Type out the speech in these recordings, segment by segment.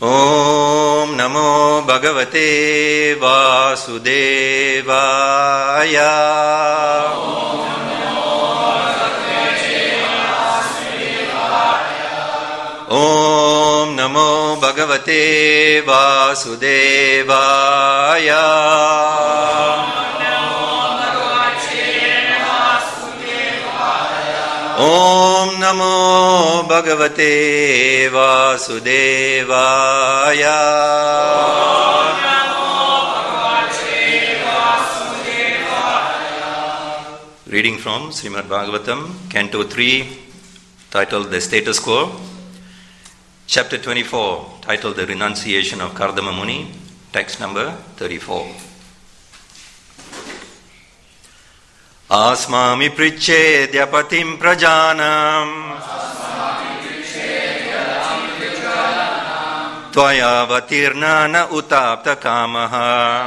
Om Namo Bhagavate Vasudevaya. Om Namo Bhagavate Vasudevaya. Om Namo Bhagavate Vasudevaya. Reading from Srimad Bhagavatam, Canto 3, titled The Status Quo. Chapter 24, titled The Renunciation of Kardama Muni, text number 34. Asmami pricchedyapatim prajanam Tvaya vatirna na utapta kamaha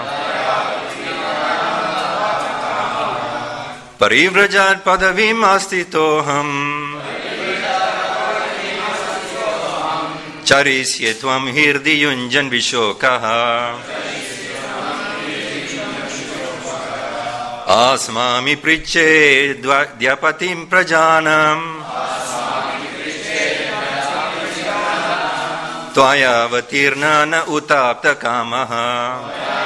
Parivrajat padavim astitoham Charisye tvam hirdi yunjan vishokaha Asmami pricchedyapatim prajanam Tvaya vatirna na utapta kamaha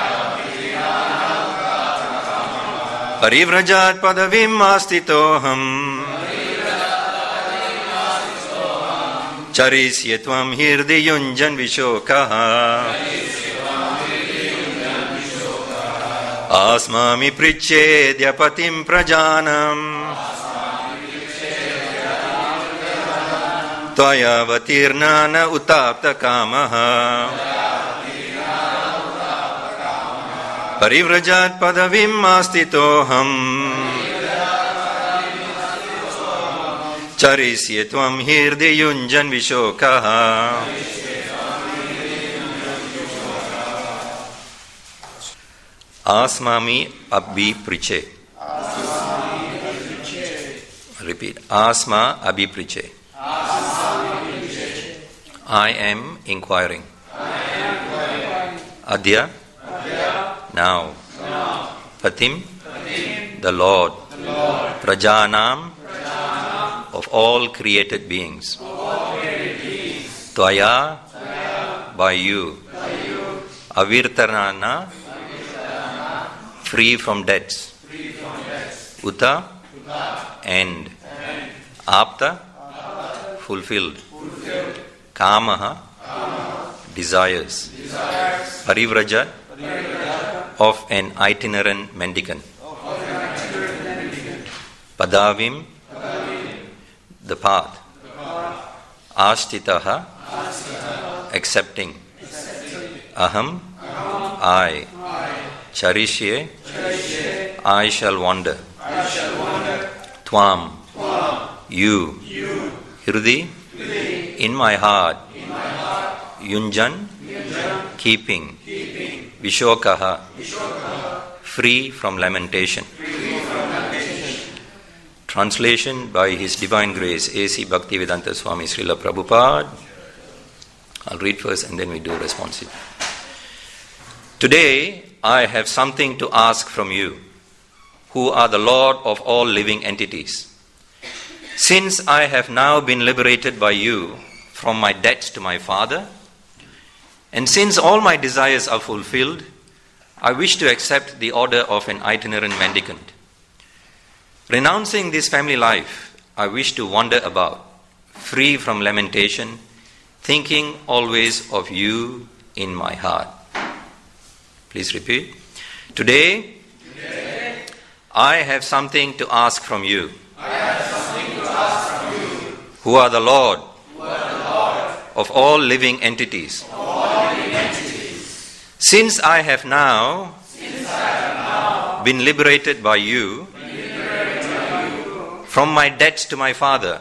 Parivrajat padavim astitoham Charisye tvam hirdi yunjan vishokaha Asmami pricchedyapatim prajanam Tvaya vatirna na utapta kamaha Parivrajat padavim astitoham Charisye tvam hirdi yunjan vishokaha Asmami abhi priche. Repeat. Asma abhi priche. I am inquiring. Adya. Now. Patim. The Lord. Prajanam. Of all created beings. Tvaya. By you. Avirtarana. Free from debts. Uta. End. Apta. Fulfilled. Kamaha. Desires. Parivrajat. Of an itinerant mendicant. Padavim. The path. Ashtitaha. Accepting. Aham. I. Charishye. I shall wander. Tvam. You. Hirdi. In my heart. Yunjan. Keeping. Vishokaha. Free from lamentation. Translation by His Divine Grace A.C. Bhaktivedanta Swami Srila Prabhupada. I'll read first and then we do responsive. Today, I have something to ask from you, who are the Lord of all living entities. Since I have now been liberated by you from my debts to my Father, and since all my desires are fulfilled, I wish to accept the order of an itinerant mendicant. Renouncing this family life, I wish to wander about, free from lamentation, thinking always of you in my heart. Please repeat. Today, I have something to ask from you. Who are the Lord of all living entities. Since I have now been liberated by you from my debts to my Father,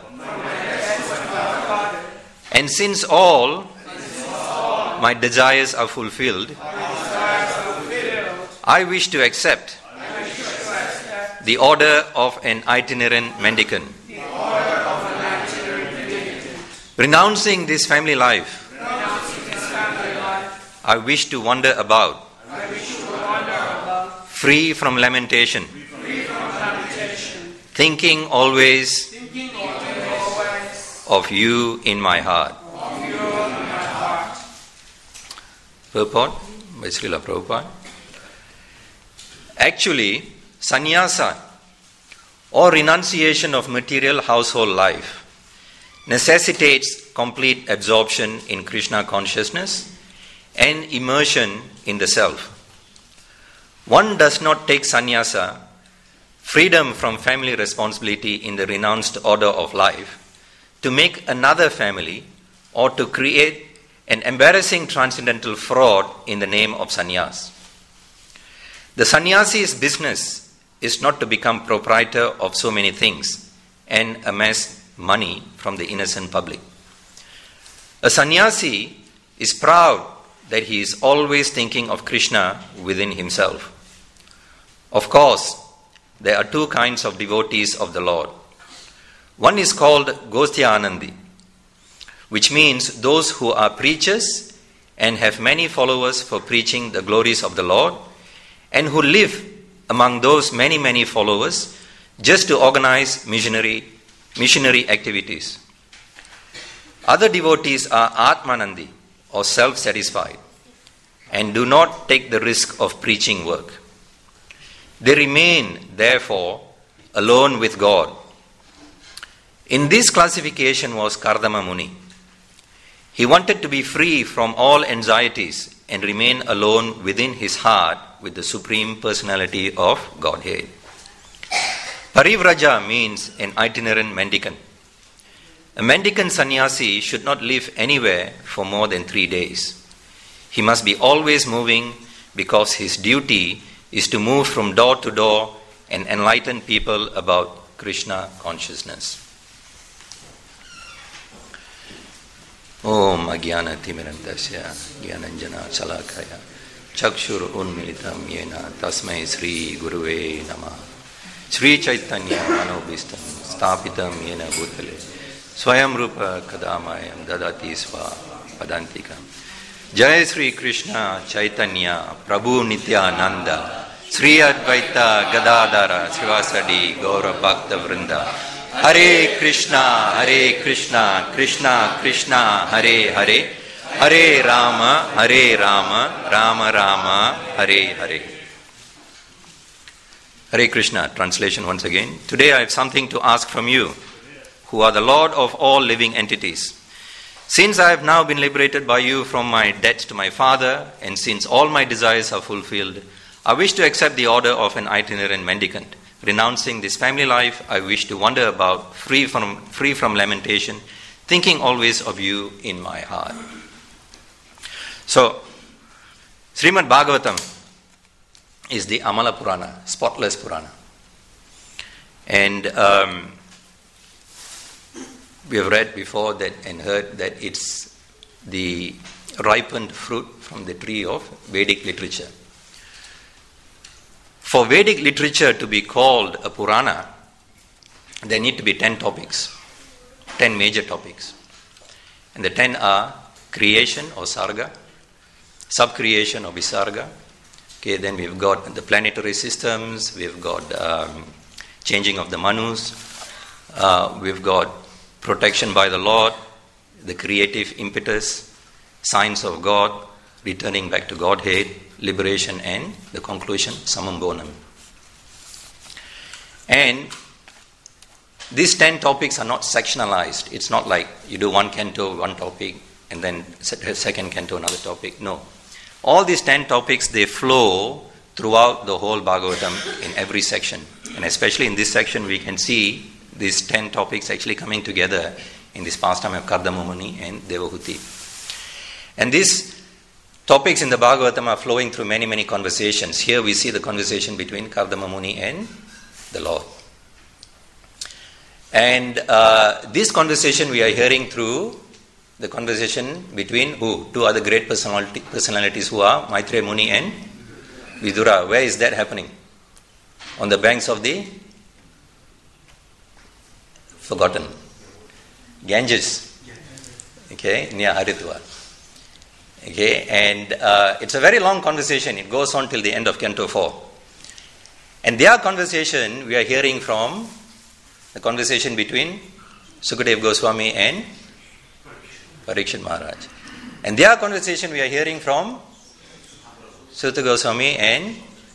and since all my desires are fulfilled, I wish to accept the order of an itinerant mendicant. Renouncing this family life, I wish to wander about, free from lamentation, thinking always of you in my heart. Purport by Srila Prabhupada. Actually, sannyasa or renunciation of material household life necessitates complete absorption in Krishna consciousness and immersion in the self. One does not take sannyasa, freedom from family responsibility in the renounced order of life, to make another family or to create an embarrassing transcendental fraud in the name of sannyas. The sannyasi's business is not to become proprietor of so many things and amass money from the innocent public. A sannyasi is proud that he is always thinking of Krishna within himself. Of course, there are two kinds of devotees of the Lord. One is called Gosthya Anandi, which means those who are preachers and have many followers for preaching the glories of the Lord, and who live among those many followers just to organize missionary activities. Other devotees are Atmanandi, or self-satisfied, and do not take the risk of preaching work. They remain, therefore, alone with God. In this classification was Kardama Muni. He wanted to be free from all anxieties and remain alone within his heart with the Supreme Personality of Godhead. Parivraja means an itinerant mendicant. A mendicant sannyasi should not live anywhere for more than 3 days. He must be always moving because his duty is to move from door to door and enlighten people about Krishna consciousness. Om Agyana Timirandasya Gyananjana Chalakaya Chakshur Unmilitam Yena Tasmai Sri Guruve Namah Sri Chaitanya Manobhistam Stapitam Yena Bhutale Swayam Rupa Kadamayam Dadati Sva Padantikam. Jai Sri Krishna Chaitanya Prabhu Nityananda Sri Advaita Gadadara Srivasadi Gaura Bhakta Vrinda. Hare Krishna, Krishna Krishna, Hare Hare, Hare Rama, Rama Rama, Hare Hare. Hare Krishna, translation once again. Today I have something to ask from you, who are the Lord of all living entities. Since I have now been liberated by you from my debts to my Father, and since all my desires are fulfilled, I wish to accept the order of an itinerant mendicant. Renouncing this family life, I wish to wander about, free from lamentation, thinking always of you in my heart. So, Srimad Bhagavatam is the Amala Purana, spotless Purana. And we have read before that and heard that it's the ripened fruit from the tree of Vedic literature. For Vedic literature to be called a Purana, there need to be 10 topics, 10 major topics. And the 10 are creation or Sarga, sub-creation or Visarga. Okay, then we've got the planetary systems, we've got changing of the Manus, we've got protection by the Lord, the creative impetus, signs of God, returning back to Godhead, liberation, and the conclusion, Samam Bonam. And these 10 topics are not sectionalized. It's not like you do one canto, one topic, and then second canto, another topic. No. All these 10 topics, they flow throughout the whole Bhagavatam in every section. And especially in this section, we can see these 10 topics actually coming together in this pastime of Kardama Muni and Devahuti. And these topics in the Bhagavatam are flowing through many conversations. Here we see the conversation between Kardama Muni and the Lord. And this conversation we are hearing through the conversation between who? Two other great personalities who are Maitreya Muni and Vidura. Where is that happening? On the banks of the forgotten Ganges. Okay, near Haridwar. Okay, and it's a very long conversation. It goes on till the end of Canto 4. And their conversation, we are hearing from the conversation between Sukadeva Goswami and Parikshit Maharaj. And their conversation we are hearing from Suta Goswami and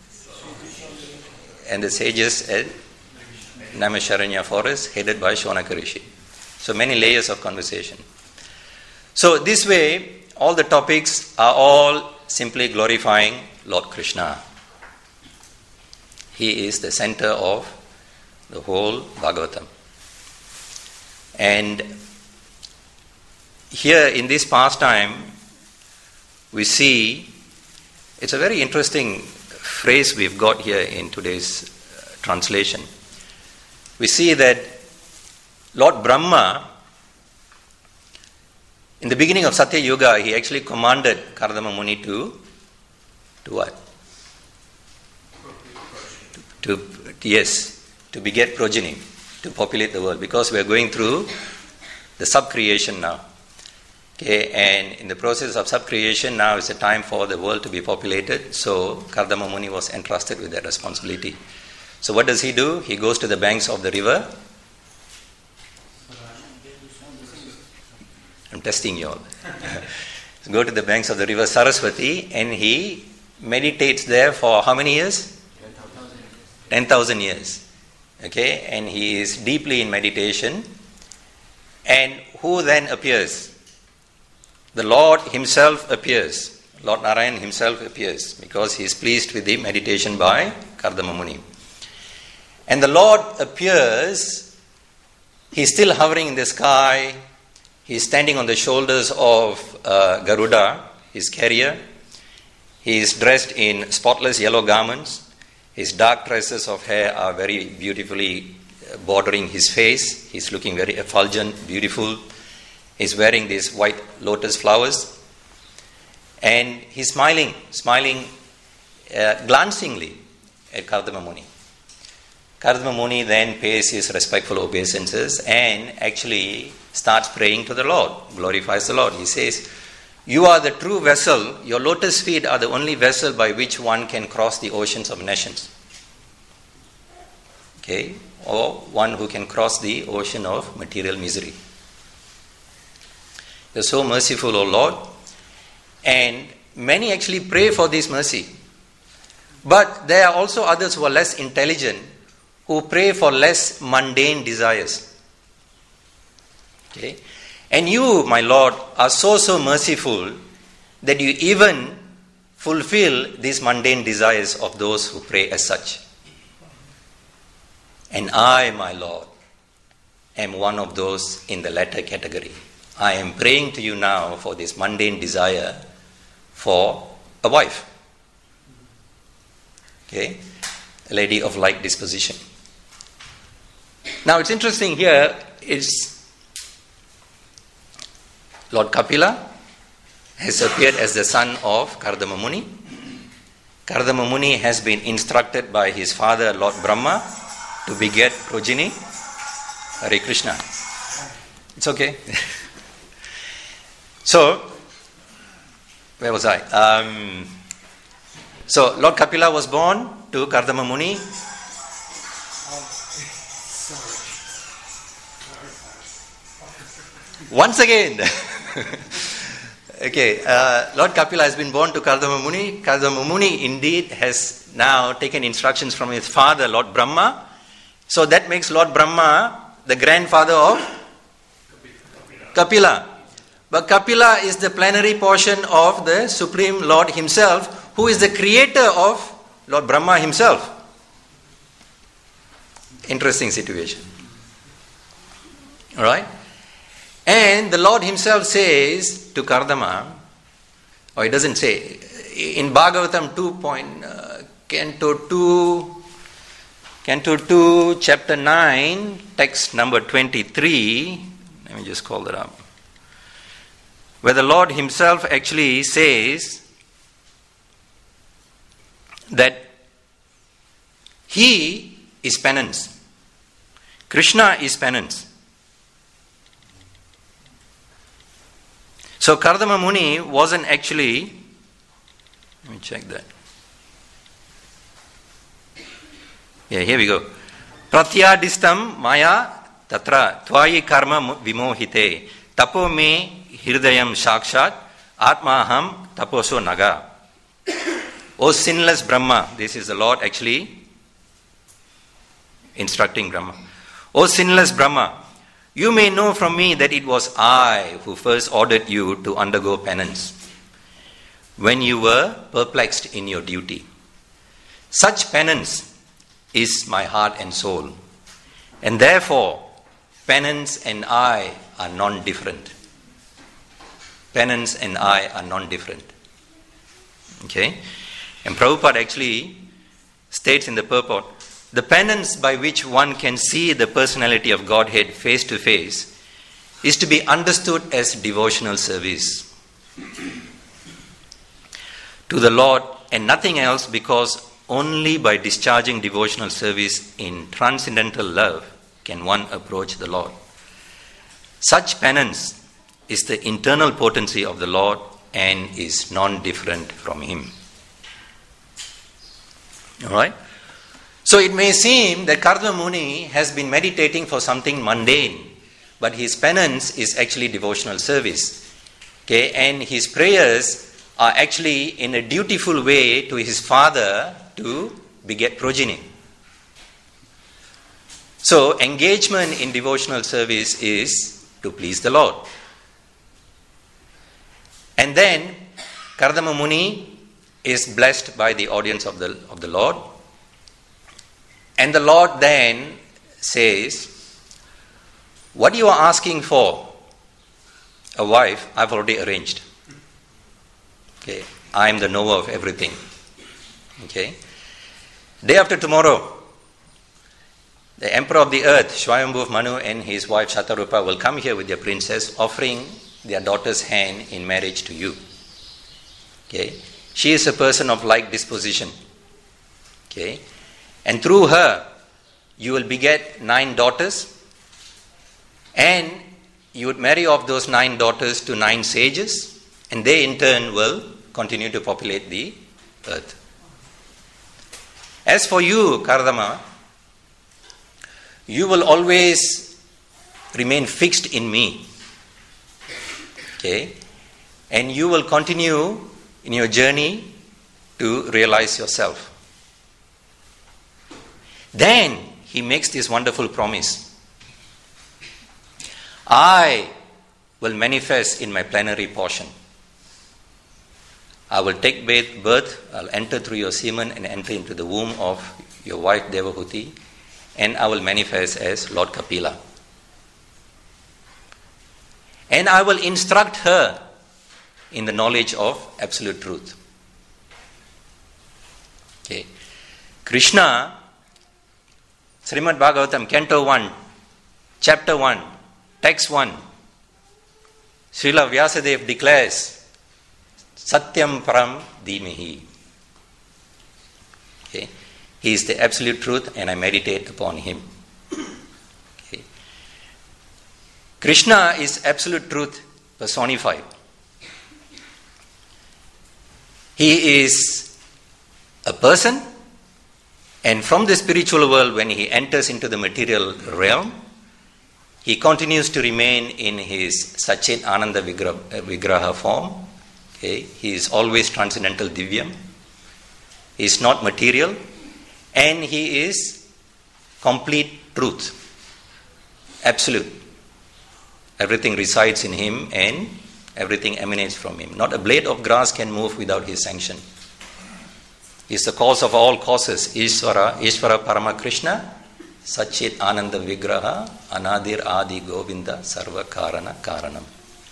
the sages at Naimisharanya forest headed by Shonaka Rishi. So many layers of conversation. So this way, all the topics are all simply glorifying Lord Krishna. He is the center of the whole Bhagavatam. And here in this pastime, we see, it's a very interesting phrase we've got here in today's translation. We see that Lord Brahma, in the beginning of Satya Yuga, he actually commanded Kardama Muni to what? To beget progeny, to populate the world, because we are going through the sub-creation now. Okay, and in the process of sub-creation, now is the time for the world to be populated, so Kardama Muni was entrusted with that responsibility. So what does he do? He goes to the banks of the river. I'm testing you all. Go to the banks of the river Saraswati, and he meditates there for how many years? 10,000 years. Okay, and he is deeply in meditation. And who then appears? The Lord himself appears. Lord Narayan himself appears because he is pleased with the meditation by Kardama Muni. And the Lord appears, he is still hovering in the sky, he is standing on the shoulders of Garuda, his carrier. He is dressed in spotless yellow garments. His dark tresses of hair are very beautifully bordering his face. He is looking very effulgent, beautiful. He is wearing these white lotus flowers. And he is smiling glancingly at Kardama Muni. Kardama Muni then pays his respectful obeisances and actually starts praying to the Lord, glorifies the Lord. He says, "You are the true vessel, your lotus feet are the only vessel by which one can cross the oceans of nations." Okay, or one who can cross the ocean of material misery. You're so merciful, O Lord. And many actually pray for this mercy. But there are also others who are less intelligent, who pray for less mundane desires. Okay? And you, my Lord, are so merciful that you even fulfill these mundane desires of those who pray as such. And I, my Lord, am one of those in the latter category. I am praying to you now for this mundane desire for a wife. Okay? A lady of like disposition. Now it's interesting here, it's Lord Kapila has appeared as the son of Kardama Muni. Kardama Muni has been instructed by his father Lord Brahma to beget progeny. Hare Krishna. It's okay. So, where was I? So Lord Kapila was born to Kardama Muni. Once again. Okay, Lord Kapila has been born to Kardama Muni. Kardama Muni indeed has now taken instructions from his father, Lord Brahma. So that makes Lord Brahma the grandfather of Kapila. But Kapila is the plenary portion of the Supreme Lord himself, who is the creator of Lord Brahma himself. Interesting situation. Alright? And the Lord himself says to Kardama, or he doesn't say, in Bhagavatam 2. Canto 2, chapter 9, text number 23, let me just call that up, where the Lord himself actually says that he is penance. Krishna is penance. So Kardama Muni wasn't actually, let me check that. Yeah, here we go. Pratyadistam maya tatra tvayi karma vimohite tapo me hirdayam sakshat atmaham taposo naga. O sinless Brahma, this is the Lord actually instructing Brahma. O sinless Brahma, you may know from me that it was I who first ordered you to undergo penance when you were perplexed in your duty. Such penance is my heart and soul, and therefore penance and I are non-different. Penance and I are non-different. Okay? And Prabhupada actually states in the purport, the penance by which one can see the personality of Godhead face to face is to be understood as devotional service to the Lord and nothing else, because only by discharging devotional service in transcendental love can one approach the Lord. Such penance is the internal potency of the Lord and is non-different from Him. Alright? So it may seem that Kardama Muni has been meditating for something mundane, but his penance is actually devotional service. Okay? And his prayers are actually in a dutiful way to his father to beget progeny. So engagement in devotional service is to please the Lord. And then Kardama Muni is blessed by the audience of the Lord. And the Lord then says, what you are asking for, a wife, I've already arranged. Okay, I am the knower of everything. Okay. Day after tomorrow, the emperor of the earth, Swayambhu Manu, and his wife Shatarupa will come here with their princess, offering their daughter's hand in marriage to you. Okay. She is a person of like disposition. Okay. And through her, you will beget 9 daughters, and you would marry off those 9 daughters to 9 sages, and they in turn will continue to populate the earth. As for you, Kardama, you will always remain fixed in me. Okay? And you will continue in your journey to realize yourself. Then he makes this wonderful promise. I will manifest in my plenary portion. I will take birth, I'll enter through your semen and enter into the womb of your wife Devahuti, and I will manifest as Lord Kapila. And I will instruct her in the knowledge of absolute truth. Okay. Krishna, Srimad Bhagavatam, Canto 1, Chapter 1, Text 1, Srila Vyasadeva declares, Satyam Param Dhimahi. Okay. He is the absolute truth and I meditate upon him. Okay. Krishna is absolute truth personified. He is a person, and from the spiritual world, when he enters into the material realm, he continues to remain in his Satchit Ananda Vigraha form. Okay. He is always transcendental Divyam. He is not material, and he is complete truth, absolute. Everything resides in him and everything emanates from him. Not a blade of grass can move without his sanction. He is the cause of all causes. Ishvara Parama Krishna, Satchit Ananda Vigraha, Anadir Adi Govinda, Sarva Karana Karanam.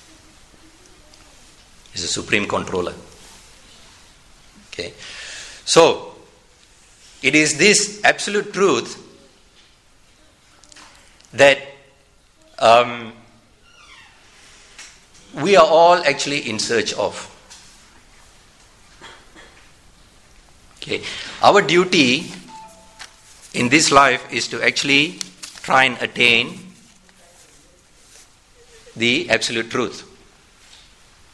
He is the supreme controller. Okay. So, it is this absolute truth that we are all actually in search of. Okay. Our duty in this life is to actually try and attain the absolute truth.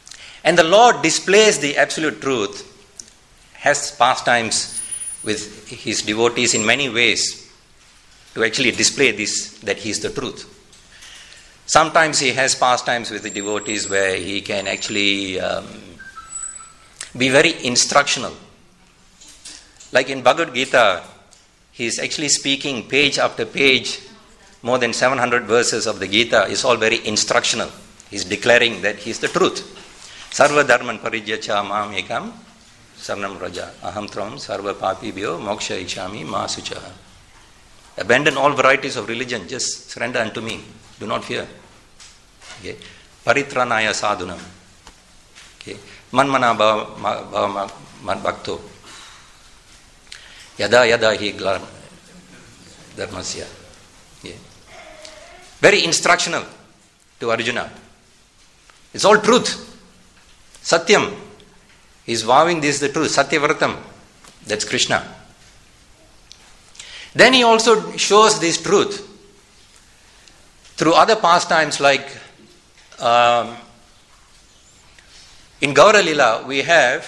And the Lord displays the absolute truth, has pastimes with his devotees in many ways to actually display this, that he is the truth. Sometimes he has pastimes with the devotees where he can actually be very instructional. Like in Bhagavad Gita, he is actually speaking page after page, more than 700 verses of the Gita is all very instructional. He is declaring that he is the truth. Sarva dharman parijyacha mam ekam sarnam raja aham tram sarva papibhyo moksha ichami ma suchaha. Abandon all varieties of religion, just surrender unto me. Do not fear. Okay. Paritranaya sadhunam. Okay. Manmana bhava bhakto. Yada yada hi dharmasya. Yeah. Very instructional to Arjuna. It's all truth. Satyam. He's vowing this is the truth. Satyavratam. That's Krishna. Then he also shows this truth through other pastimes like in Gaura Lila we have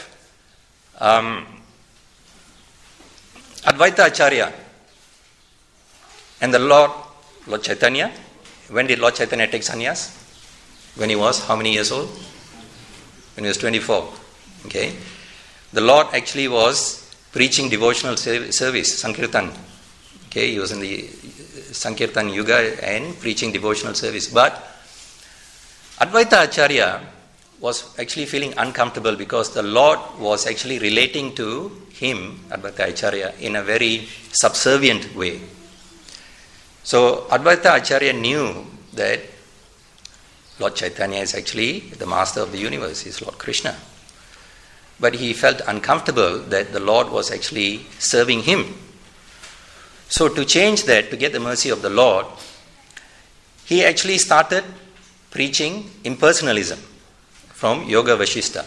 Advaita Acharya and the Lord Chaitanya. When did Lord Chaitanya take sannyas? When he was how many years old? When he was 24. Okay. The Lord actually was preaching devotional service, Sankirtan. Okay, he was in the Sankirtan Yuga and preaching devotional service. But Advaita Acharya was actually feeling uncomfortable because the Lord was actually relating to him, Advaita Acharya, in a very subservient way. So Advaita Acharya knew that Lord Chaitanya is actually the master of the universe, he is Lord Krishna. But he felt uncomfortable that the Lord was actually serving him. So to change that, to get the mercy of the Lord, he actually started preaching impersonalism from Yoga Vashishta.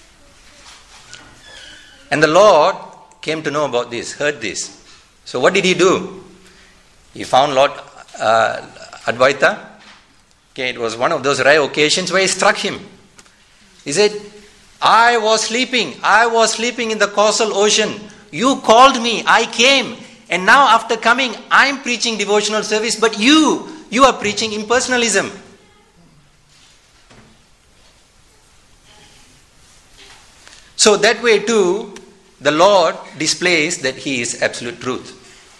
And the Lord came to know about this, heard this. So what did he do? He found Lord Advaita. Okay, it was one of those rare occasions where he struck him. He said, I was sleeping in the causal ocean. You called me, I came. And now after coming, I am preaching devotional service, but you are preaching impersonalism. So that way too, the Lord displays that he is absolute truth.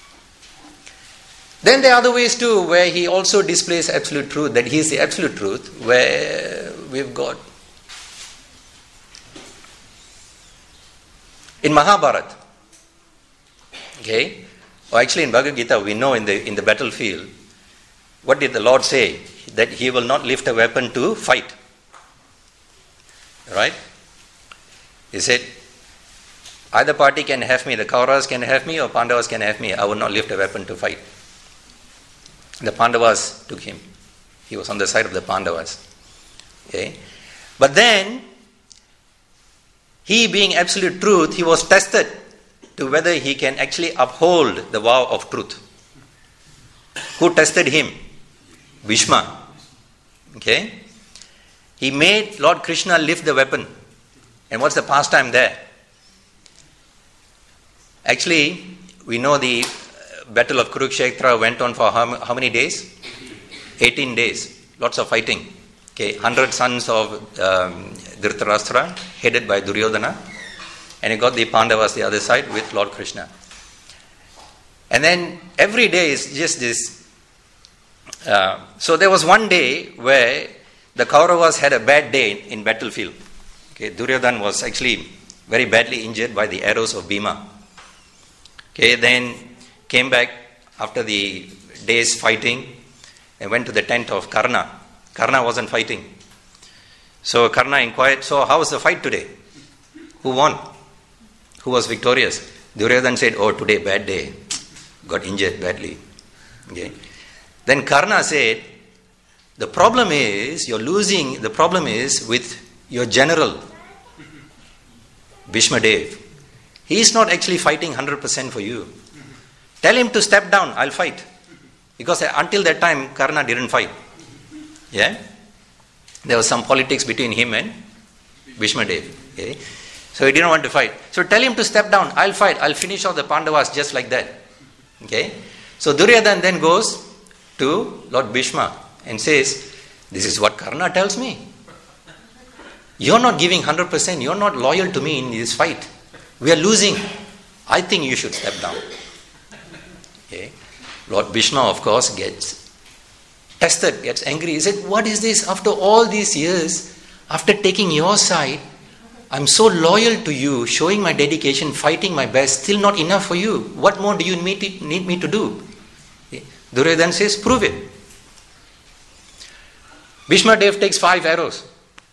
Then there are other ways too, where he also displays absolute truth, that he is the absolute truth, where we've got in Mahabharata, okay, or actually in Bhagavad Gita, we know in the battlefield, what did the Lord say? That he will not lift a weapon to fight. Right? He said, either party can have me, the Kauravas can have me or Pandavas can have me. I will not lift a weapon to fight. The Pandavas took him. He was on the side of the Pandavas. Okay? But then, he being absolute truth, he was tested to whether he can actually uphold the vow of truth. Who tested him? Bhishma. Okay? He made Lord Krishna lift the weapon. And what's the pastime there? Actually, we know the battle of Kurukshetra went on for how many days? 18 days. Lots of fighting. Okay, 100 sons of Dhritarashtra, headed by Duryodhana. And he got the Pandavas the other side with Lord Krishna. And then every day is just this. So there was one day where the Kauravas had a bad day in battlefield. Okay, Duryodhana was actually very badly injured by the arrows of Bhima. Okay, then came back after the day's fighting and went to the tent of Karna. Karna wasn't fighting. So Karna inquired, so how was the fight today? Who won? Who was victorious? Duryodhana said, oh, today bad day. Got injured badly. Okay. Then Karna said, the problem is you're losing, the problem is with your general, Bhishma Dev. He is not actually fighting 100% for you. Tell him to step down, I'll fight. Because until that time, Karna didn't fight. Yeah? There was some politics between him and Bhishma Dev. Okay? So he didn't want to fight. So tell him to step down. I'll fight. I'll finish off the Pandavas just like that. Okay? So Duryodhana then goes to Lord Bhishma and says, this is what Karna tells me. You're not giving 100%. You're not loyal to me in this fight. We are losing. I think you should step down. Okay? Lord Bhishma, of course, gets tested, gets angry. He said, what is this? After all these years, after taking your side, I'm so loyal to you, showing my dedication, fighting my best, still not enough for you. What more do you need me to do? Okay? Duryodhana says, prove it. Bhishma Dev takes 5 arrows.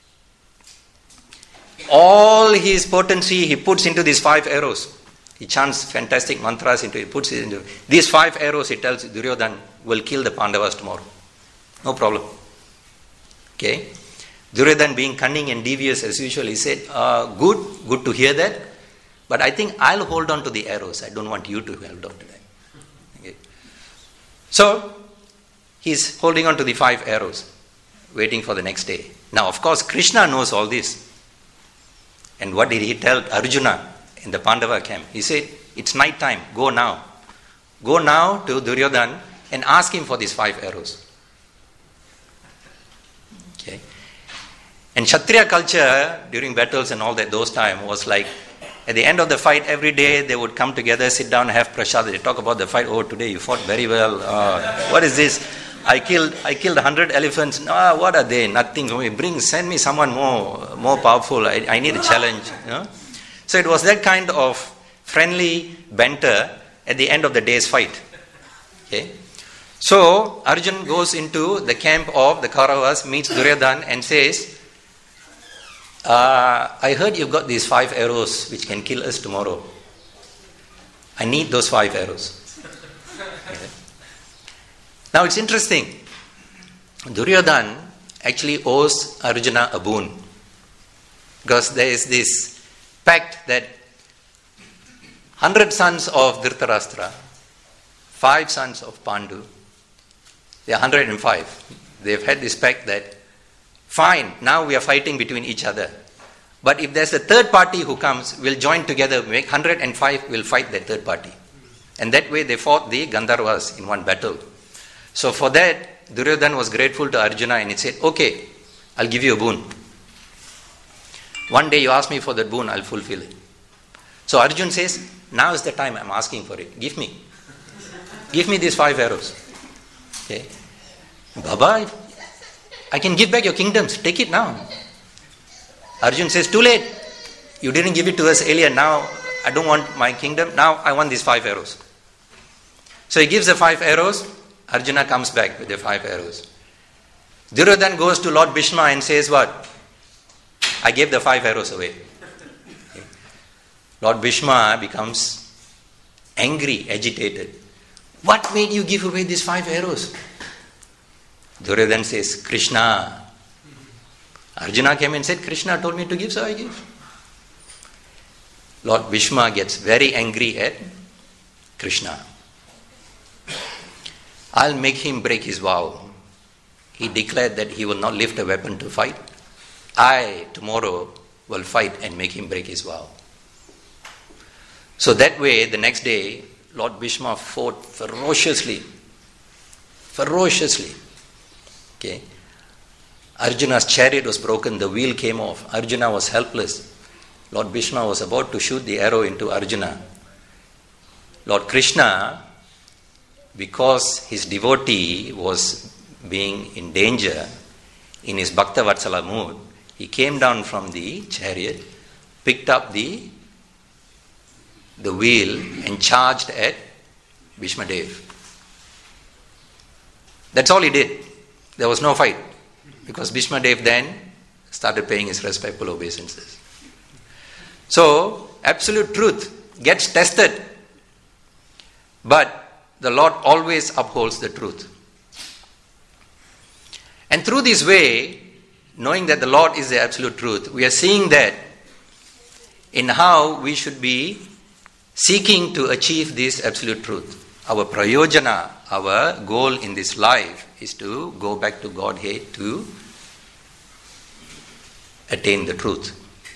All his potency he puts into these 5 arrows. He chants fantastic mantras into it, puts it into these 5 arrows. He tells Duryodhana will kill the Pandavas tomorrow. No problem. Okay. Duryodhana, being cunning and devious as usual, he said, good to hear that, but I think I'll hold on to the arrows. I don't want you to hold on to that. Okay. So he's holding on to the 5 arrows, waiting for the next day. Now, of course, Krishna knows all this. And what did he tell Arjuna in the Pandava camp? He said, it's night time, go now. Go now to Duryodhana and ask him for these 5 arrows. Okay. And Kshatriya culture during battles and all that, those time was like, at the end of the fight, every day they would come together, sit down, have prasad. They talk about the fight. Oh, today you fought very well. What is this? I killed 100 elephants. No, what are they? Nothing. Send me someone more powerful. I need a challenge. You know? So it was that kind of friendly banter at the end of the day's fight. Okay. So Arjun goes into the camp of the Kauravas, meets Duryodhana and says, I heard you've got these 5 arrows which can kill us tomorrow. I need those 5 arrows. Okay. Now it's interesting. Duryodhana actually owes Arjuna a boon. Because there is this pact that 100 sons of Dhritarashtra, 5 sons of Pandu, they are 105. They've had this pact that, fine, now we are fighting between each other. But if there's a third party who comes, we'll join together, make 105, will fight that third party. And that way they fought the Gandharvas in one battle. So for that, Duryodhana was grateful to Arjuna and he said, okay, I'll give you a boon. One day you ask me for that boon, I'll fulfill it. So Arjuna says, now is the time I'm asking for it. Give me. Give me these 5 arrows. Okay. Baba, I can give back your kingdoms. Take it now. Arjuna says, too late. You didn't give it to us earlier. Now I don't want my kingdom. Now I want these 5 arrows. So he gives the 5 arrows. Arjuna comes back with the 5 arrows. Duryodhana goes to Lord Bhishma and says what? I gave the 5 arrows away. Okay. Lord Bhishma becomes angry, agitated. What made you give away these 5 arrows? Duryodhana says, Krishna. Arjuna came and said, Krishna told me to give, so I give. Lord Bhishma gets very angry at Krishna. I'll make him break his vow. He declared that he will not lift a weapon to fight. I, tomorrow, will fight and make him break his vow. So that way, the next day, Lord Bhishma fought ferociously. Okay. Arjuna's chariot was broken, the wheel came off. Arjuna was helpless. Lord Bhishma was about to shoot the arrow into Arjuna. Lord Krishna, because his devotee was being in danger, in his Bhakta Vatsala mood, he came down from the chariot, picked up the wheel and charged at Bhishma Dev. That's all he did. There was no fight. Because Bhishma Dev then started paying his respectful obeisances. So, absolute truth gets tested. But the Lord always upholds the truth. And through this way, knowing that the Lord is the absolute truth, we are seeing that in how we should be seeking to achieve this absolute truth. Our prayojana, our goal in this life is to go back to Godhead to attain the truth.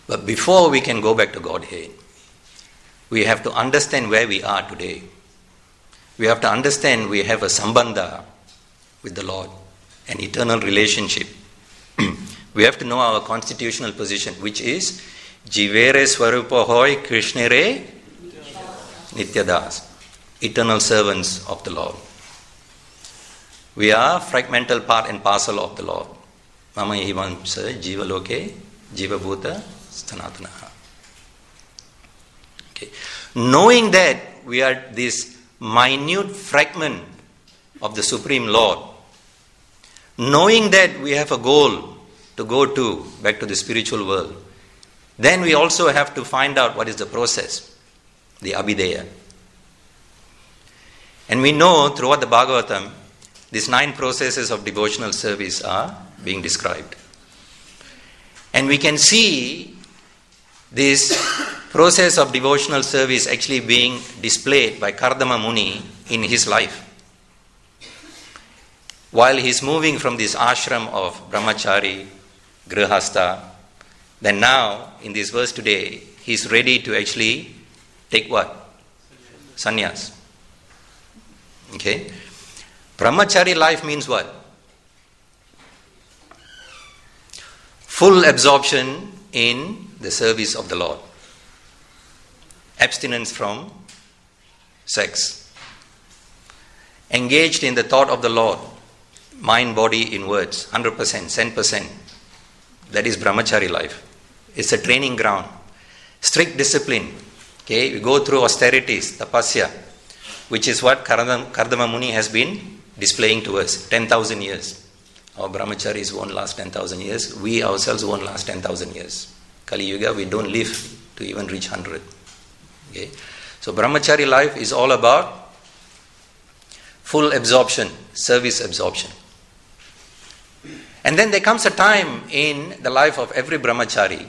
But before we can go back to Godhead, we have to understand where we are today. We have to understand we have a sambandha with the Lord, an eternal relationship. We have to know our constitutional position, which is Jivere Swarupa Hoy Krishnere Nityadas, eternal servants of the Lord. We are fragmental part and parcel of the Lord. Mama Hivamsa Jiva Loke Jiva Bhuta Stanatanaha. Okay. Knowing that we are this minute fragment of the Supreme Lord, knowing that we have a goal to go to, back to the spiritual world, then we also have to find out what is the process, the Abhideya. And we know throughout the Bhagavatam, these 9 processes of devotional service are being described. And we can see this process of devotional service actually being displayed by Kardama Muni in his life. While he is moving from this ashram of Brahmachari, Grihastha, then now, in this verse today, he is ready to actually take what? Sannyas. Okay? Brahmachari life means what? Full absorption in the service of the Lord. Abstinence from sex. Engaged in the thought of the Lord. Mind, body, in words. 100%, 10%. That is Brahmachari life. It's a training ground. Strict discipline. Okay, we go through austerities, tapasya, which is what Kardama Muni has been displaying to us. 10,000 years. Our brahmacharis won't last 10,000 years. We ourselves won't last 10,000 years. Kali Yuga, we don't live to even reach 100. Okay? So brahmachari life is all about full absorption, service absorption. And then there comes a time in the life of every brahmachari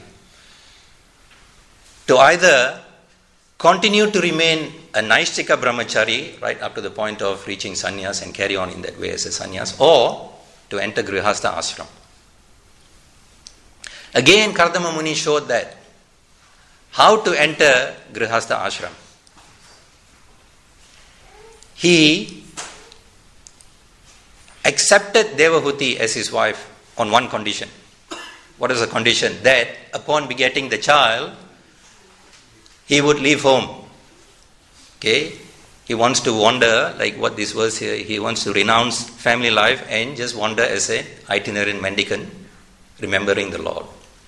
to either continue to remain a Naishtika brahmachari right up to the point of reaching sannyas and carry on in that way as a sannyas, or to enter Grihastha ashram. Again, Kardama Muni showed that how to enter Grihastha ashram. He accepted Devahuti as his wife on one condition. What is the condition? That upon begetting the child, he would leave home. Okay? He wants to wander, like what this verse here, he wants to renounce family life and just wander as an itinerant mendicant, remembering the Lord.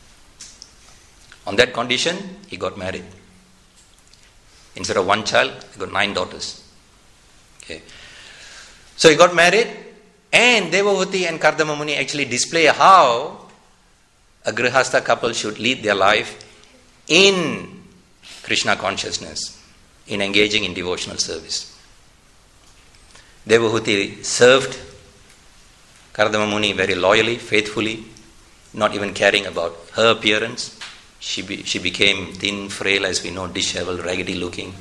On that condition, he got married. Instead of one child, he got 9 daughters. Okay. So he got married, and Devahuti and Kardama Muni actually display how a Grihastha couple should lead their life in Krishna consciousness, in engaging in devotional service. Devahuti served Kardama Muni very loyally, faithfully, not even caring about her appearance. She became thin, frail, as we know, disheveled, raggedy looking.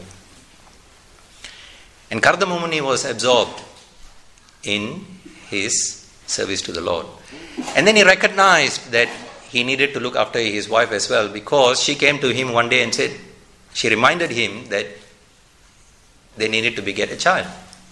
And Kardama Muni was absorbed in his service to the Lord. And then he recognized that he needed to look after his wife as well, because she came to him one day and said, she reminded him that they needed to beget a child.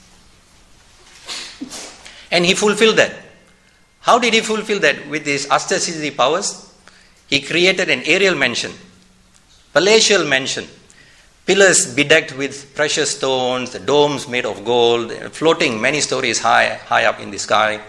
And he fulfilled that. How did he fulfill that? With his Astasiddhi powers, he created an aerial mansion, palatial mansion, pillars bedecked with precious stones, the domes made of gold, floating many stories high up in the sky.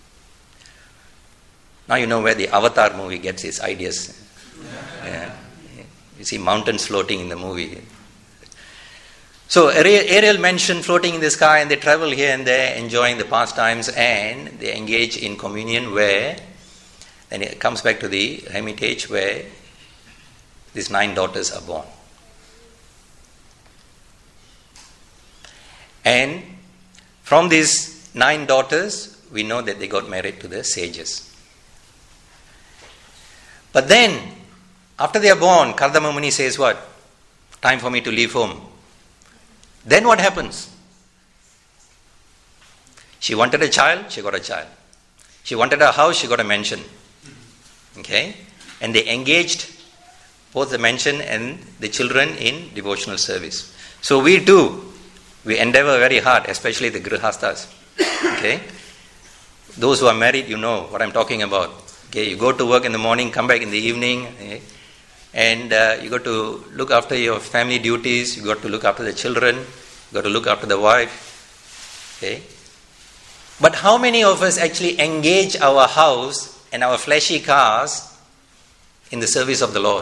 Now you know where the Avatar movie gets its ideas. Yeah. You see mountains floating in the movie. So aerial mansion floating in the sky, and they travel here and there enjoying the pastimes, and they engage in communion where, then it comes back to the hermitage where these 9 daughters are born. And from these 9 daughters, we know that they got married to the sages. But then, after they are born, Kardama Muni says what? Time for me to leave home. Then what happens? She wanted a child, she got a child. She wanted a house, she got a mansion. Okay? And they engaged both the mention and the children in devotional service. So we endeavor very hard, especially the grihasthas. Okay? Those who are married, you know what I'm talking about. Okay, you go to work in the morning, come back in the evening, okay? And you got to look after your family duties, you got to look after the children, you got to look after the wife. Okay? But how many of us actually engage our house and our fleshy cars in the service of the Lord?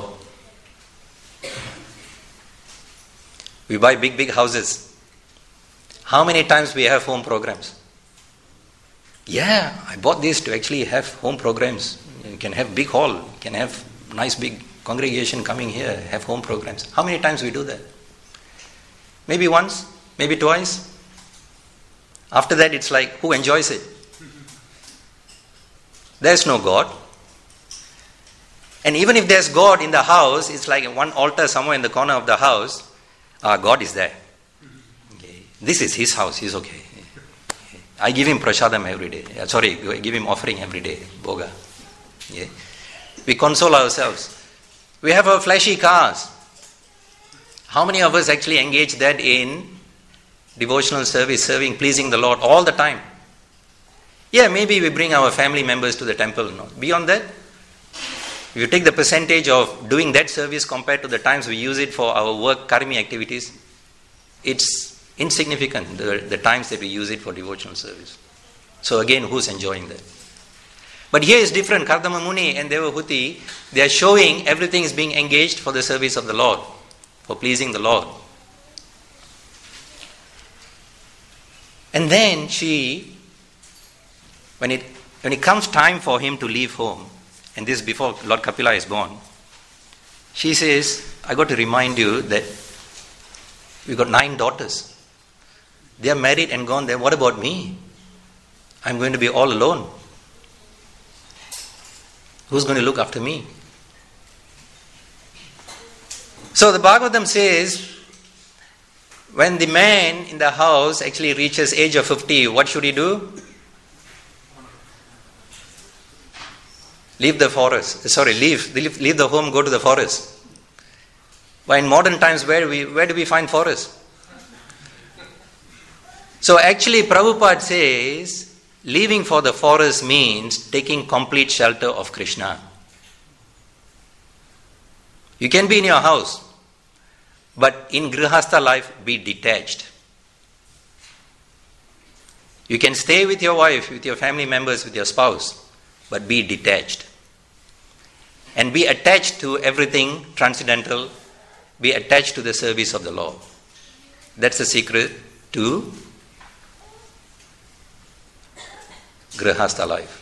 We buy big houses. How many times we have home programs? Yeah, I bought this to actually have home programs. You can have big hall, you can have nice big congregation coming here, have home programs. How many times we do that? Maybe once, maybe twice. After that, it's like, who enjoys it? There's no God. And even if there's God in the house, it's like one altar somewhere in the corner of the house. God is there. Okay. This is his house, he's okay. I give him prasadam every day. I give him offering every day, boga. Yeah. We console ourselves. We have our flashy cars. How many of us actually engage that in devotional service, serving, pleasing the Lord all the time? Yeah, maybe we bring our family members to the temple. No. Beyond that, if you take the percentage of doing that service compared to the times we use it for our work, karmi activities, it's insignificant, the times that we use it for devotional service. So again, who's enjoying that? But here is different. Kardama Muni and Devahuti, they are showing everything is being engaged for the service of the Lord, for pleasing the Lord. And then when it comes time for him to leave home, and this before Lord Kapila is born, she says, I got to remind you that we've got 9 daughters. They are married and gone there. What about me? I'm going to be all alone. Who's going to look after me? So the Bhagavatam says, when the man in the house actually reaches age of 50, what should he do? Leave the forest. Leave the home, go to the forest. But in modern times, where do we find forest? So actually Prabhupada says, leaving for the forest means taking complete shelter of Krishna. You can be in your house, but in Grihastha life, be detached. You can stay with your wife, with your family members, with your spouse, but be detached. And be attached to everything transcendental, be attached to the service of the Lord. That's the secret to Grihastha life,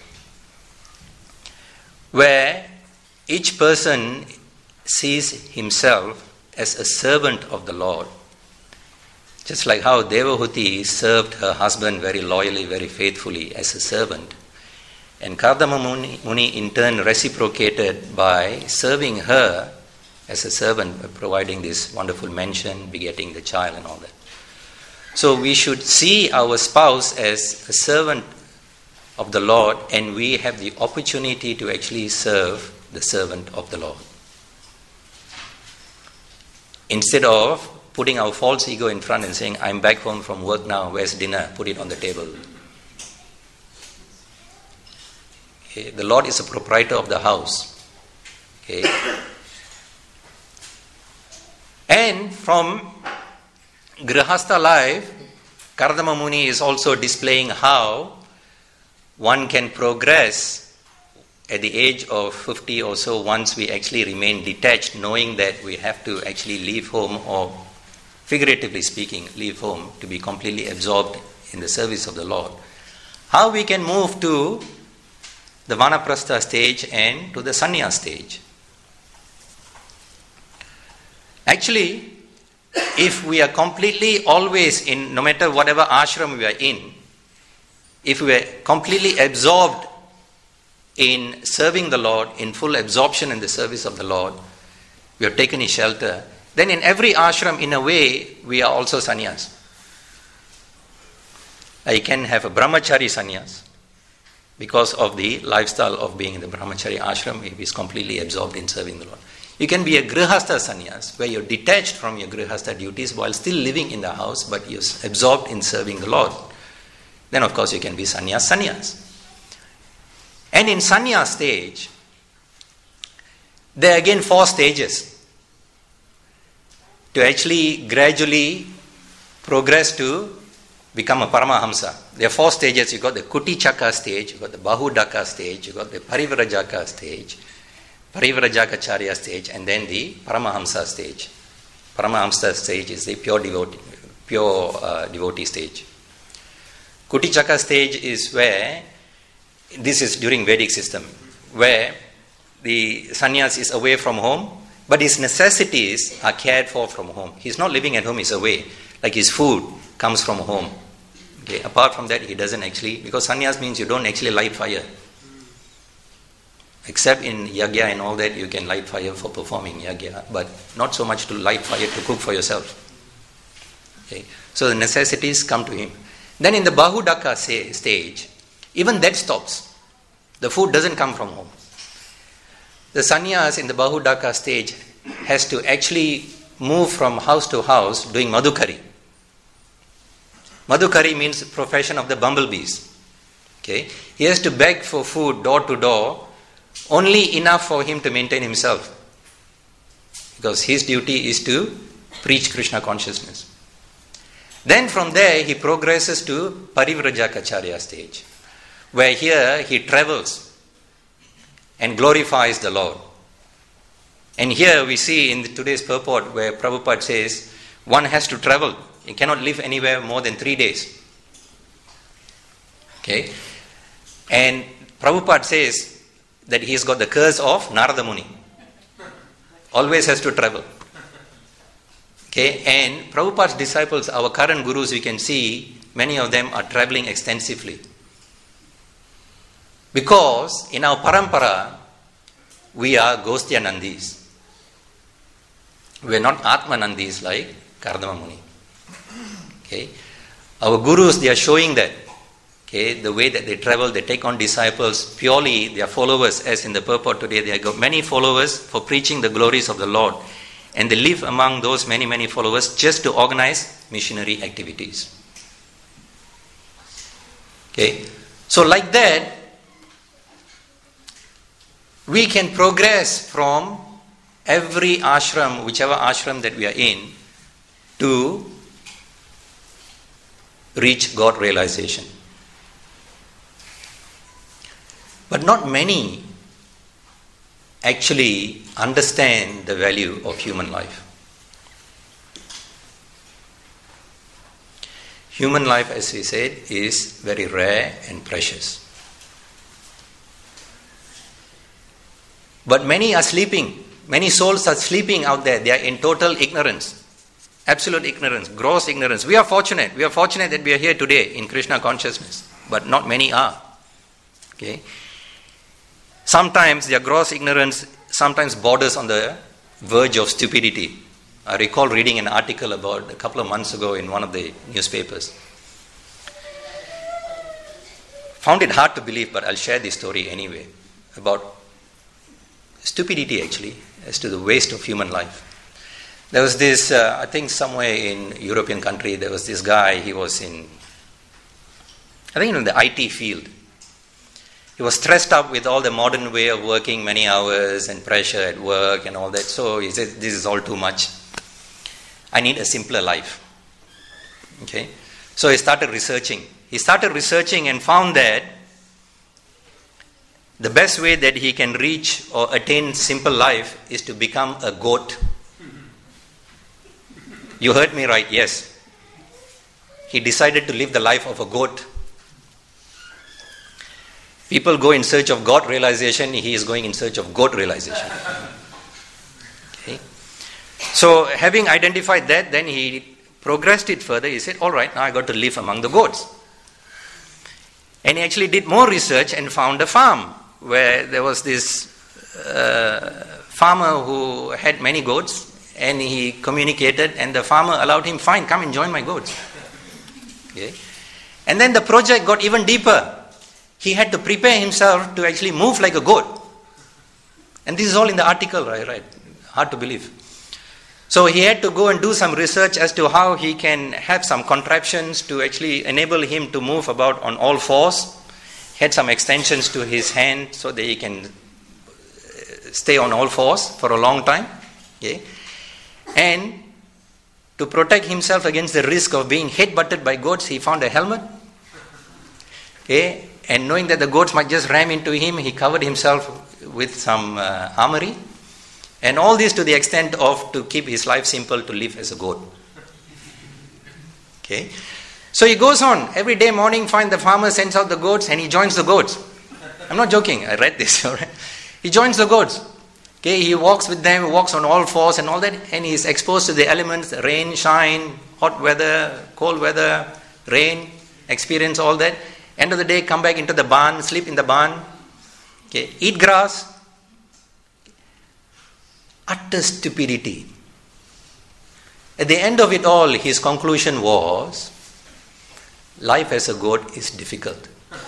where each person sees himself as a servant of the Lord. Just like how Devahuti served her husband very loyally, very faithfully as a servant. And Kardama Muni in turn reciprocated by serving her as a servant, by providing this wonderful mention, begetting the child and all that. So we should see our spouse as a servant of the Lord, and we have the opportunity to actually serve the servant of the Lord. Instead of putting our false ego in front and saying, I'm back home from work now, where's dinner? Put it on the table. Okay. The Lord is the proprietor of the house. Okay. And from Grihastha life, Kardama Muni is also displaying how one can progress at the age of 50 or so once we actually remain detached, knowing that we have to actually leave home, or figuratively speaking, leave home to be completely absorbed in the service of the Lord. How we can move to the Vanaprastha stage and to the Sannyas stage. Actually, if we are completely always in, no matter whatever ashram we are in, if we are completely absorbed in serving the Lord, in full absorption in the service of the Lord, we have taken His shelter, then in every ashram, in a way, we are also sannyas. I can have a brahmachari sannyas because of the lifestyle of being in the brahmachari ashram, if he is completely absorbed in serving the Lord. You can be a grihastha sannyas, where you're detached from your grihastha duties while still living in the house, but you're absorbed in serving the Lord. Then, of course, you can be sannyas. And in sannyas stage, there are again 4 stages to actually gradually progress to become a Paramahamsa. There are 4 stages. You got the Kutichaka stage, you got the Bahudaka stage, you got the Parivrajaka stage, Parivrajaka stage, and then the Paramahamsa stage. Paramahamsa stage is the pure devotee stage. Kutichaka stage is where, this is during Vedic system, where the sannyas is away from home, but his necessities are cared for from home. He's not living at home, he's away. Like his food comes from home. Okay. Apart from that, he doesn't actually, because sannyas means you don't actually light fire. Except in yagya and all that, you can light fire for performing yagya, but not so much to light fire to cook for yourself. Okay. So the necessities come to him. Then in the Bahudaka stage, even that stops. The food doesn't come from home. The sannyas in the Bahudaka stage has to actually move from house to house doing madhukari. Madhukari means profession of the bumblebees. Okay. He has to beg for food door to door, only enough for him to maintain himself. Because his duty is to preach Krishna consciousness. Then from there he progresses to Parivrajaka stage, where here he travels and glorifies the Lord. And here we see in today's purport where Prabhupada says one has to travel. You cannot live anywhere more than 3 days. Okay. And Prabhupada says that he's got the curse of Narada Muni. Always has to travel. Okay. And Prabhupada's disciples, our current gurus, we can see many of them are traveling extensively. Because in our parampara, we are Gostyanandis. We are not Atmanandis like Kardama Muni. Okay. Our gurus, they are showing that. Okay, the way that they travel, they take on disciples, purely they are followers, as in the purport today, they have got many followers for preaching the glories of the Lord. And they live among those many followers just to organize missionary activities. Okay. So like that, we can progress from every ashram, whichever ashram that we are in, to reach God realization. But not many actually understand the value of human life. Human life, as we said, is very rare and precious. But many are sleeping. Many souls are sleeping out there. They are in total ignorance. Absolute ignorance. Gross ignorance. We are fortunate. We are fortunate that we are here today in Krishna consciousness. But not many are. Okay. Sometimes their gross ignorance sometimes borders on the verge of stupidity. I recall reading an article about a couple of months ago in one of the newspapers. Found it hard to believe, but I'll share this story anyway. About stupidity actually, as to the waste of human life. There was this, I think somewhere in European country, there was this guy, he was in the IT field. He was stressed up with all the modern way of working, many hours and pressure at work and all that. So he said, this is all too much. I need a simpler life. Okay. So he started researching. He started researching and found that the best way that he can reach or attain simple life is to become a goat. You heard me right, yes. He decided to live the life of a goat. People go in search of God realization, he is going in search of goat realization. Okay. So having identified that, then he progressed it further. He said, all right, now I got to live among the goats. And he actually did more research and found a farm where there was this farmer who had many goats, and he communicated, and the farmer allowed him, fine, come and join my goats. Okay. And then the project got even deeper. He had to prepare himself to actually move like a goat. And this is all in the article, right? Hard to believe. So he had to go and do some research as to how he can have some contraptions to actually enable him to move about on all fours. He had some extensions to his hand so that he can stay on all fours for a long time. Okay? And to protect himself against the risk of being head-butted by goats, he found a helmet. Okay? And knowing that the goats might just ram into him, he covered himself with some armory. And all this to the extent of to keep his life simple, to live as a goat. Okay? So he goes on. Every day morning, the farmer sends out the goats and he joins the goats. I'm not joking. I read this. All right? He joins the goats. Okay? He walks with them, walks on all fours and all that. And he is exposed to the elements, rain, shine, hot weather, cold weather, rain, experience all that. End of the day, come back into the barn, sleep in the barn. Okay? Eat grass. Utter stupidity. At the end of it all, his conclusion was, life as a goat is difficult.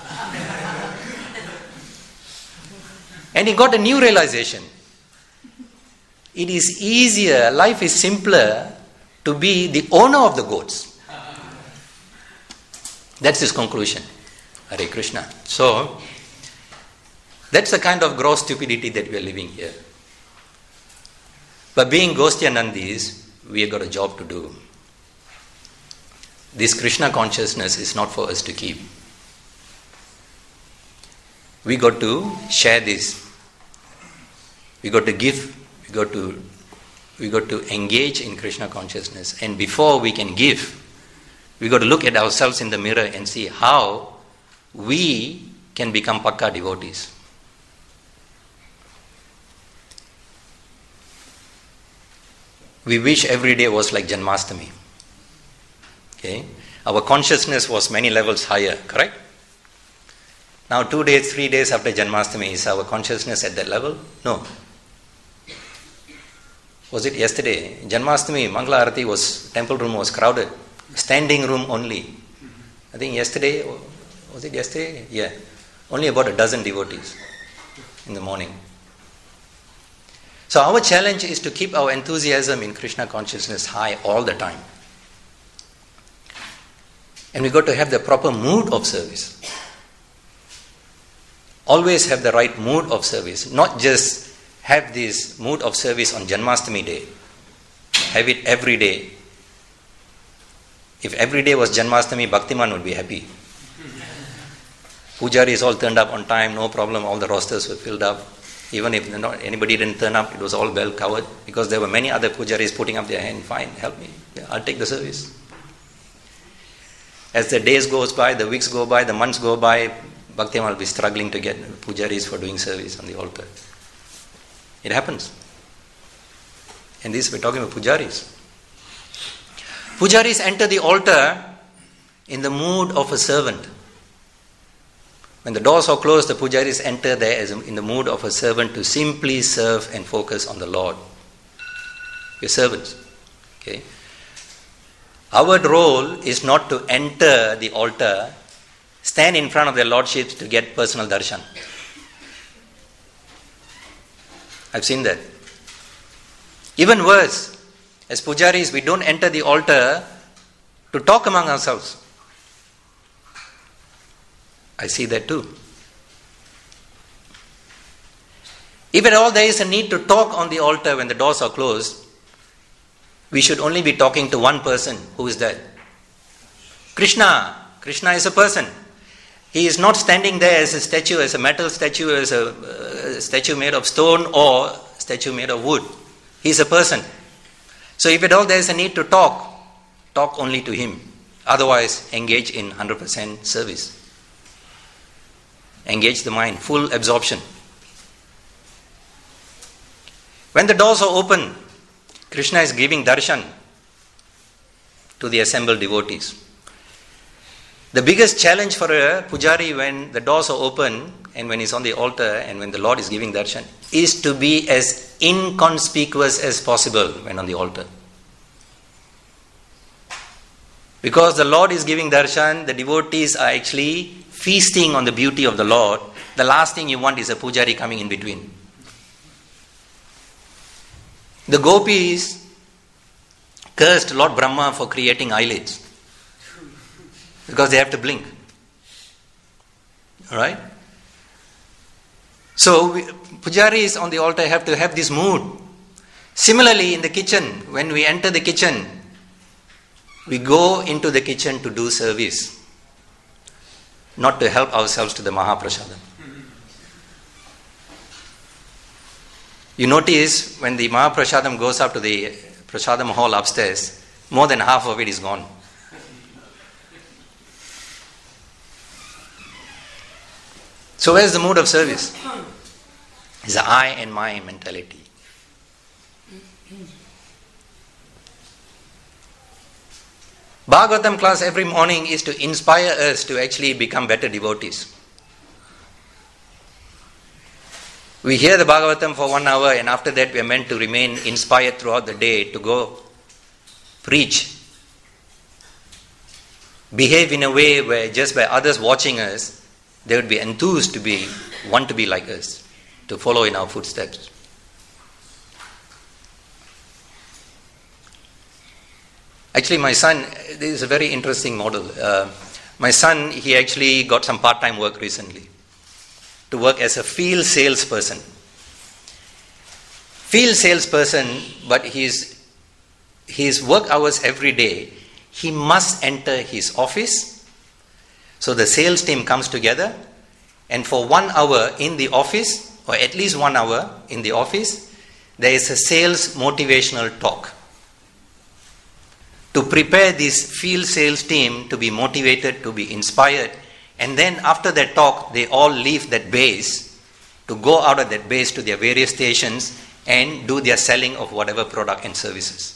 And he got a new realization. It is easier, life is simpler to be the owner of the goats. That's his conclusion. Hare Krishna. So, that's the kind of gross stupidity that we are living here. But being Goshtyanandis, we have got a job to do. This Krishna consciousness is not for us to keep. We got to share this. We got to give. We got to engage in Krishna consciousness. And before we can give, we got to look at ourselves in the mirror and see how we can become Pakka devotees. We wish every day was like Janmashtami. Okay? Our consciousness was many levels higher, correct? Now 2 days, 3 days after Janmashtami, is our consciousness at that level? No. Was it yesterday? Janmashtami, Mangala Arati was, temple room was crowded. Standing room only. I think yesterday, was it yesterday? Yeah. Only about a dozen devotees in the morning. So our challenge is to keep our enthusiasm in Krishna consciousness high all the time. And we got to have the proper mood of service. Always have the right mood of service. Not just have this mood of service on Janmashtami day. Have it every day. If every day was Janmashtami, Bhaktiman would be happy. Pujaris all turned up on time, no problem, all the rosters were filled up. Even if anybody didn't turn up, it was all well covered, because there were many other pujaris putting up their hand, fine, help me, I'll take the service. As the days goes by, the weeks go by, the months go by, Bhaktiman will be struggling to get pujaris for doing service on the altar. It happens. And this we're talking about pujaris. Pujaris enter the altar in the mood of a servant. When the doors are closed, the pujaris enter there as in the mood of a servant to simply serve and focus on the Lord. We're servants. Okay? Our role is not to enter the altar, stand in front of their lordships to get personal darshan. I've seen that. Even worse, as pujaris, we don't enter the altar to talk among ourselves. I see that too. If at all there is a need to talk on the altar when the doors are closed, we should only be talking to one person. Who is that? Krishna. Krishna is a person. He is not standing there as a statue, as a metal statue, as a statue made of stone or statue made of wood. He is a person. So if at all there is a need to talk only to him. Otherwise, engage in 100% service. Engage the mind, full absorption. When the doors are open, Krishna is giving darshan to the assembled devotees. The biggest challenge for a pujari when the doors are open and when he's on the altar and when the Lord is giving darshan is to be as inconspicuous as possible when on the altar. Because the Lord is giving darshan, the devotees are actually feasting on the beauty of the Lord. The last thing you want is a pujari coming in between. The gopis cursed Lord Brahma for creating eyelids because they have to blink. Alright? So, pujaris on the altar have to have this mood. Similarly, in the kitchen, when we enter the kitchen, we go into the kitchen to do service, not to help ourselves to the Mahaprasadam. You notice when the Mahaprasadam goes up to the Prasadam hall upstairs, more than half of it is gone. So where's the mood of service? It's the I and my mentality. Bhagavatam class every morning is to inspire us to actually become better devotees. We hear the Bhagavatam for 1 hour and after that we are meant to remain inspired throughout the day to go preach. Behave in a way where just by others watching us, they would be enthused to want to be like us, to follow in our footsteps. Actually, my son, this is a very interesting model. My son, he actually got some part-time work recently to work as a field salesperson. Field salesperson, but his work hours every day, he must enter his office. So the sales team comes together and for 1 hour in the office, or at least 1 hour in the office, there is a sales motivational talk to prepare this field sales team to be motivated, to be inspired. And then after that talk, they all leave that base to go out of that base to their various stations and do their selling of whatever product and services.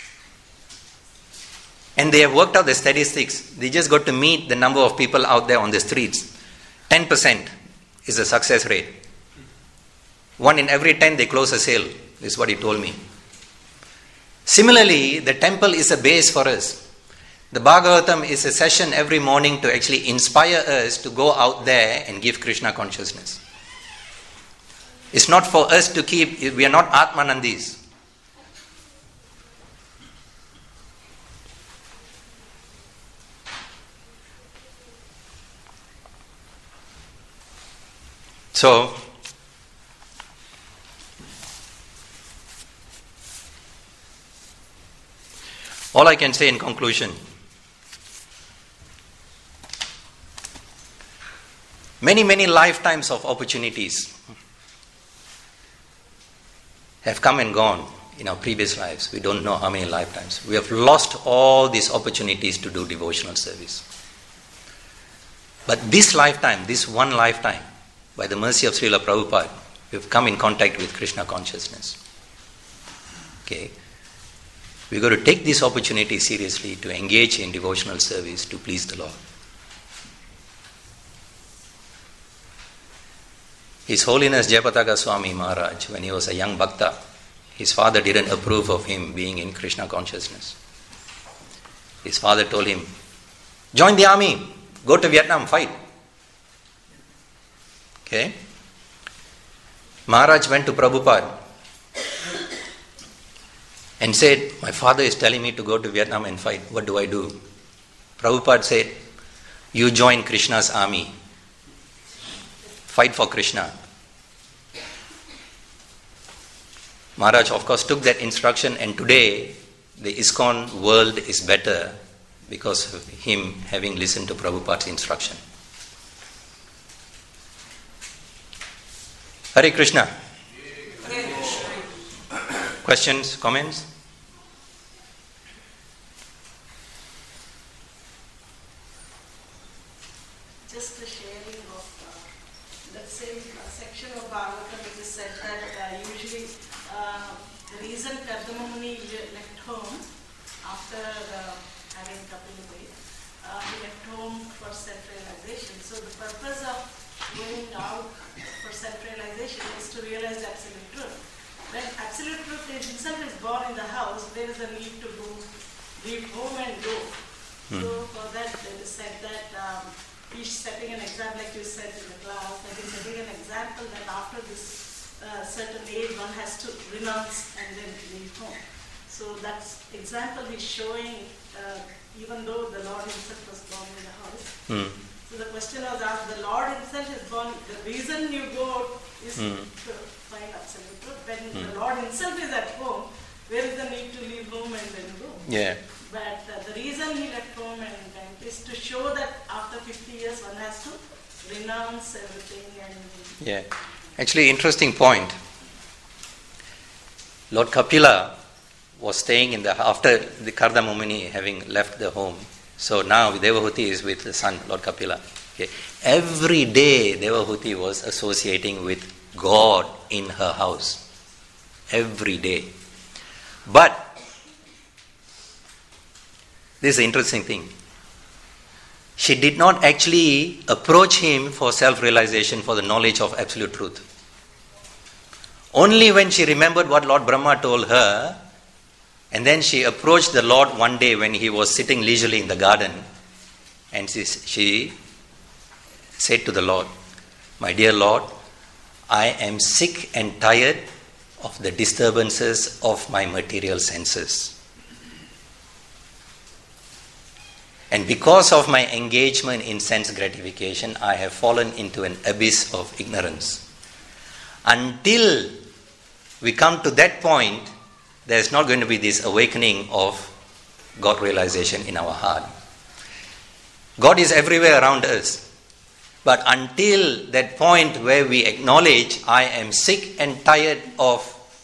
And they have worked out the statistics. They just got to meet the number of people out there on the streets. 10% is the success rate. 1 in every 10 they close a sale, is what he told me. Similarly, the temple is a base for us. The Bhagavatam is a session every morning to actually inspire us to go out there and give Krishna consciousness. It's not for us to we are not Atmanandis. So, all I can say in conclusion, many lifetimes of opportunities have come and gone in our previous lives. We don't know how many lifetimes. We have lost all these opportunities to do devotional service. But this lifetime, this one lifetime, by the mercy of Srila Prabhupada, we have come in contact with Krishna consciousness. Okay. We've got to take this opportunity seriously to engage in devotional service to please the Lord. His Holiness Jayapataka Swami Maharaj, when he was a young bhakta, his father didn't approve of him being in Krishna consciousness. His father told him, join the army, go to Vietnam, fight. Okay? Maharaj went to Prabhupada and said, my father is telling me to go to Vietnam and fight. What do I do? Prabhupada said, you join Krishna's army. Fight for Krishna. Maharaj, of course, took that instruction, and today the ISKCON world is better because of him having listened to Prabhupada's instruction. Hare Krishna. Questions, comments? Just the sharing of that same section of Bhagavatam, which is said that usually the reason Kardama Muni left home after having Kapilabhi, he left home for self-realization. So the purpose of going out for self-realization is to realize absolute truth. When absolute truth himself is born in the house, there is a need to go, leave home and go. So for that, it is said that he's setting an example, like you said in the class, that he's setting an example that after this a certain age one has to renounce and then leave home. So that's example he's showing, even though the Lord himself was born in the house. So the question was asked, the Lord himself is born, the reason you go out is to find absolute truth. When the Lord himself is at home, where is the need to leave home and then go? Yeah. But the reason he left home and went is to show that after 50 years one has to renounce everything and... Yeah. Actually, interesting point. Lord Kapila was staying in the, after the Kardama Muni having left the home. So now Devahuti is with the son, Lord Kapila. Okay. Every day Devahuti was associating with God in her house. Every day. But this is the interesting thing. She did not actually approach him for self-realization, for the knowledge of absolute truth. Only when she remembered what Lord Brahma told her, and then she approached the Lord one day when he was sitting leisurely in the garden, and she said to the Lord, "My dear Lord, I am sick and tired of the disturbances of my material senses. And because of my engagement in sense gratification, I have fallen into an abyss of ignorance. Until we come to that point, there is not going to be this awakening of God realization in our heart. God is everywhere around us. But until that point where we acknowledge, I am sick and tired of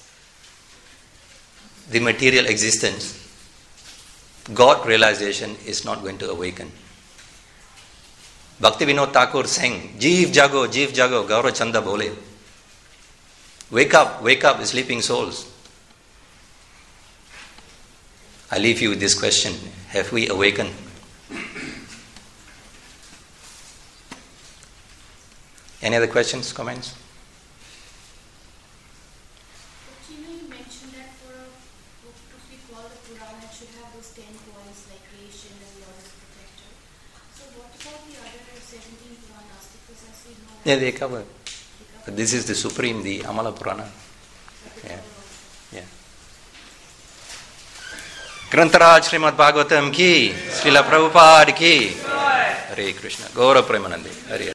the material existence, God realization is not going to awaken. Bhakti Vinod Thakur sang, Jeev Jago, Gaura Chanda Bole. Wake up, sleeping souls. I leave you with this question. Have we awakened? Any other questions, comments? You mentioned that for a book to be called a Purana, it should have those 10 points like creation and Lord is protector. So what about the other 17 Puranas? Because as we know... Yeah, they cover. But this is the supreme, the Amala Purana. Yeah. Grantaraj Srimad Bhagavatam ki, Srila Prabhupada ki. Hare Krishna. Gaura Premanandi. Hare